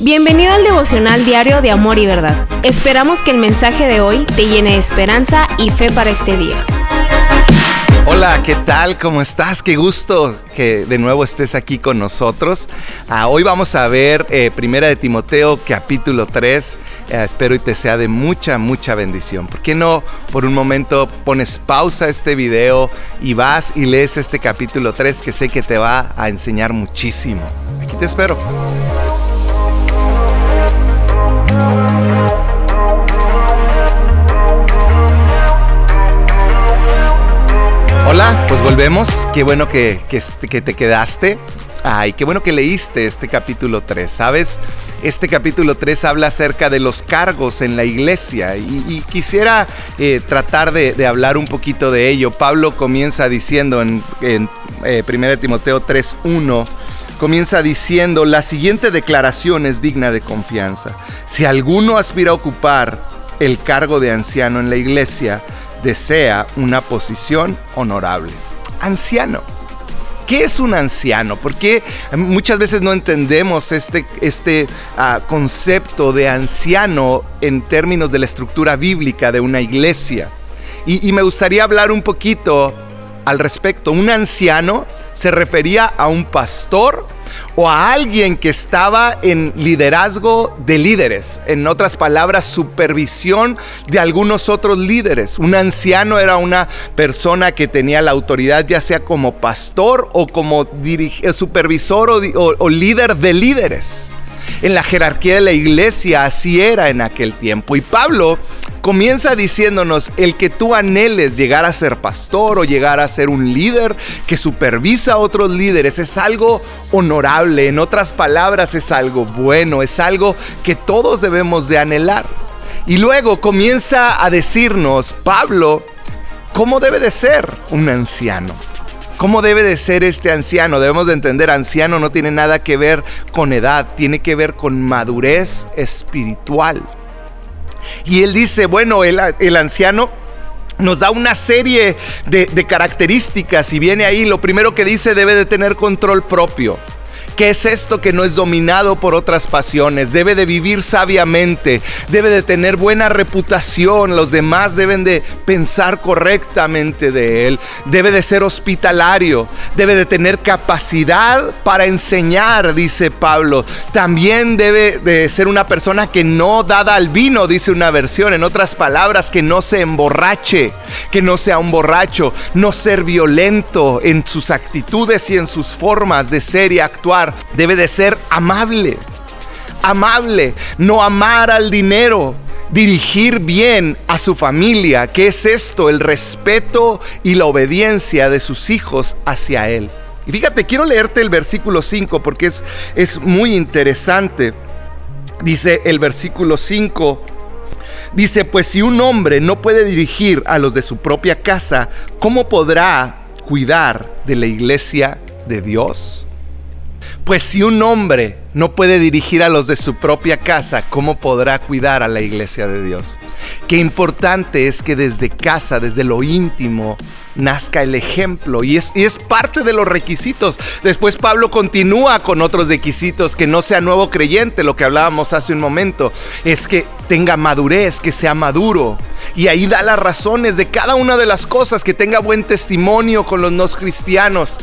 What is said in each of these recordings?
Bienvenido al devocional diario de Amor y Verdad. Esperamos que el mensaje de hoy te llene de esperanza y fe para este día. Hola, ¿qué tal? ¿Cómo estás? Qué gusto que de nuevo estés aquí con nosotros. Hoy vamos a ver Primera de Timoteo, capítulo 3. Espero y te sea de mucha bendición. ¿Por qué no por un momento pones pausa a este video y vas y lees este capítulo 3 que sé que te va a enseñar muchísimo? Aquí te espero. Hola, pues volvemos. Qué bueno que te quedaste. Ay, qué bueno que leíste este capítulo 3. ¿Sabes? Este capítulo 3 habla acerca de los cargos en la iglesia y quisiera tratar de hablar un poquito de ello. Pablo comienza diciendo en 1 Timoteo 3:1, comienza diciendo: la siguiente declaración es digna de confianza. Si alguno aspira a ocupar el cargo de anciano en la iglesia, desea una posición honorable. Anciano. ¿Qué es un anciano? Porque muchas veces no entendemos este concepto de anciano en términos de la estructura bíblica de una iglesia. Y me gustaría hablar un poquito al respecto. Un anciano se refería a un pastor o a alguien que estaba en liderazgo de líderes. En otras palabras, supervisión de algunos otros líderes. Un anciano era una persona que tenía la autoridad, ya sea como pastor o como supervisor o líder de líderes. En la jerarquía de la iglesia así era en aquel tiempo. Y Pablo comienza diciéndonos: el que tú anheles llegar a ser pastor o llegar a ser un líder que supervisa a otros líderes es algo honorable. En otras palabras, es algo bueno, es algo que todos debemos de anhelar. Y luego comienza a decirnos Pablo cómo debe de ser un anciano. ¿Cómo debe de ser este anciano? Debemos de entender, anciano no tiene nada que ver con edad, tiene que ver con madurez espiritual. Y él dice, bueno, el anciano nos da una serie de características y viene ahí, lo primero que dice: debe de tener control propio. ¿Qué es esto? Que no es dominado por otras pasiones. Debe de vivir sabiamente. Debe de tener buena reputación. Los demás deben de pensar correctamente de él. Debe de ser hospitalario. Debe de tener capacidad para enseñar, dice Pablo. También debe de ser una persona que no dada al vino, dice una versión. En otras palabras, que no se emborrache, que no sea un borracho. No ser violento en sus actitudes y en sus formas de ser y actuar. Debe de ser amable, no amar al dinero, dirigir bien a su familia. ¿Qué es esto? El respeto y la obediencia de sus hijos hacia él. Y fíjate, quiero leerte el versículo 5 porque es muy interesante. Dice el versículo 5, dice: pues si un hombre no puede dirigir a los de su propia casa, ¿cómo podrá cuidar de la iglesia de Dios? Pues si un hombre no puede dirigir a los de su propia casa, ¿cómo podrá cuidar a la iglesia de Dios? Qué importante es que desde casa, desde lo íntimo, nazca el ejemplo. Y es parte de los requisitos. Después Pablo continúa con otros requisitos: que no sea nuevo creyente, lo que hablábamos hace un momento. Es que tenga madurez, que sea maduro. Y ahí da las razones de cada una de las cosas: que tenga buen testimonio con los no cristianos.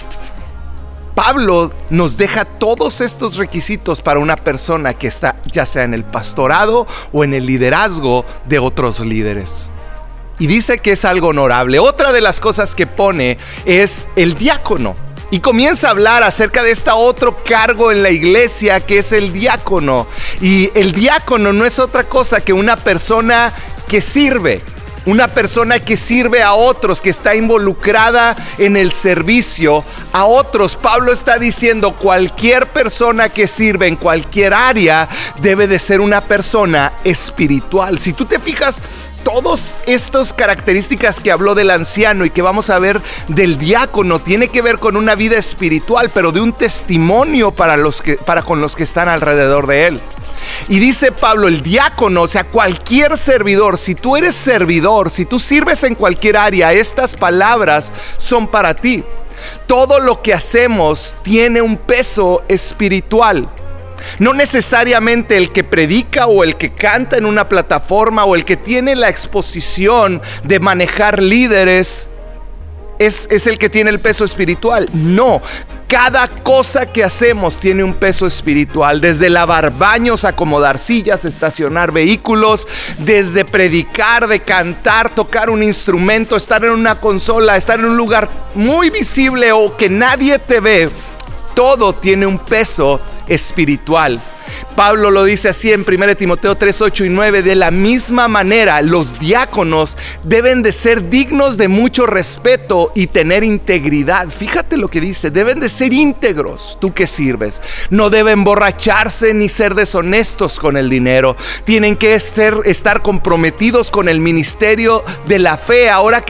Pablo nos deja todos estos requisitos para una persona que está ya sea en el pastorado o en el liderazgo de otros líderes. Y dice que es algo honorable. Otra de las cosas que pone es el diácono. Y comienza a hablar acerca de este otro cargo en la iglesia que es el diácono. Y el diácono no es otra cosa que una persona que sirve. Una persona que sirve a otros, que está involucrada en el servicio a otros. Pablo está diciendo: cualquier persona que sirve en cualquier área debe de ser una persona espiritual. Si tú te fijas, todas estas características que habló del anciano y que vamos a ver del diácono tiene que ver con una vida espiritual, pero de un testimonio para con los que están alrededor de él. Y dice Pablo, el diácono, o sea, cualquier servidor, si tú eres servidor, si tú sirves en cualquier área, estas palabras son para ti. Todo lo que hacemos tiene un peso espiritual. No necesariamente el que predica o el que canta en una plataforma o el que tiene la exposición de manejar líderes es el que tiene el peso espiritual. No, cada cosa que hacemos tiene un peso espiritual. Desde lavar baños, acomodar sillas, estacionar vehículos, desde predicar, de cantar, tocar un instrumento, estar en una consola, estar en un lugar muy visible o que nadie te ve. Todo tiene un peso espiritual. Pablo lo dice así en 1 Timoteo 3, 8 y 9. De la misma manera, los diáconos deben de ser dignos de mucho respeto y tener integridad. Fíjate lo que dice, deben de ser íntegros. ¿Tú que sirves? No deben emborracharse ni ser deshonestos con el dinero. Tienen que estar comprometidos con el ministerio de la fe ahora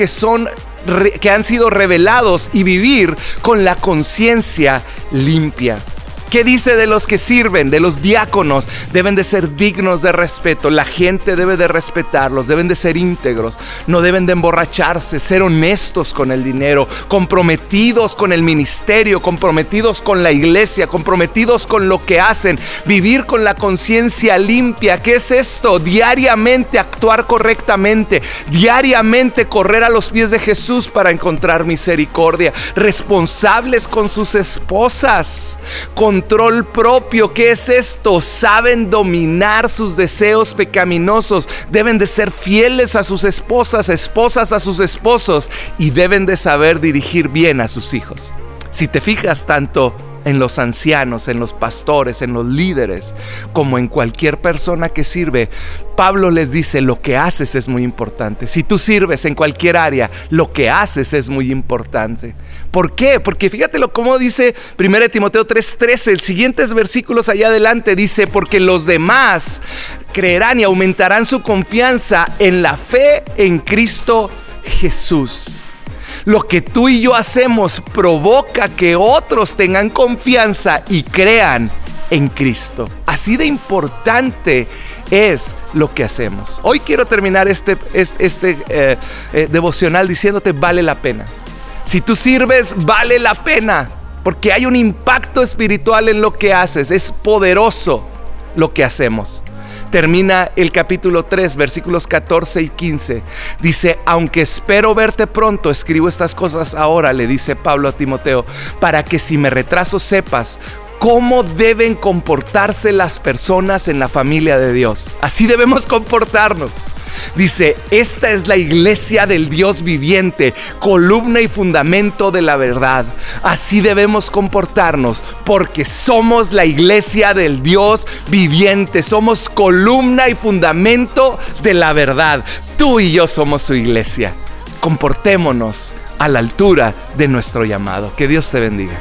que han sido revelados, y vivir con la conciencia limpia. ¿Qué dice de los que sirven, de los diáconos? Deben de ser dignos de respeto. La gente debe de respetarlos, deben de ser íntegros, no deben de emborracharse, ser honestos con el dinero, comprometidos con el ministerio, comprometidos con la iglesia, comprometidos con lo que hacen, vivir con la conciencia limpia. ¿Qué es esto? Diariamente actuar correctamente, diariamente correr a los pies de Jesús para encontrar misericordia, responsables con sus esposas, control propio. ¿Qué es esto? Saben dominar sus deseos pecaminosos, deben de ser fieles a sus esposas, esposas a sus esposos, y deben de saber dirigir bien a sus hijos. Si te fijas tanto en los ancianos, en los pastores, en los líderes, como en cualquier persona que sirve, Pablo les dice, lo que haces es muy importante. Si tú sirves en cualquier área, lo que haces es muy importante. ¿Por qué? Porque fíjatelo cómo dice 1 Timoteo 3:13, el siguientes versículos allá adelante dice, porque los demás creerán y aumentarán su confianza en la fe en Cristo Jesús. Lo que tú y yo hacemos provoca que otros tengan confianza y crean en Cristo. Así de importante es lo que hacemos. Hoy quiero terminar este devocional diciéndote, vale la pena. Si tú sirves, vale la pena, porque hay un impacto espiritual en lo que haces. Es poderoso lo que hacemos. Termina el capítulo 3, versículos 14 y 15. Dice, aunque espero verte pronto, escribo estas cosas ahora, le dice Pablo a Timoteo, para que si me retraso sepas cómo deben comportarse las personas en la familia de Dios. Así debemos comportarnos. Dice, esta es la iglesia del Dios viviente, columna y fundamento de la verdad. Así debemos comportarnos, porque somos la iglesia del Dios viviente. Somos columna y fundamento de la verdad. Tú y yo somos su iglesia. Comportémonos a la altura de nuestro llamado. Que Dios te bendiga.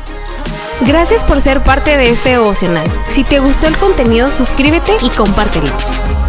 Gracias por ser parte de este devocional. Si te gustó el contenido, suscríbete y compártelo.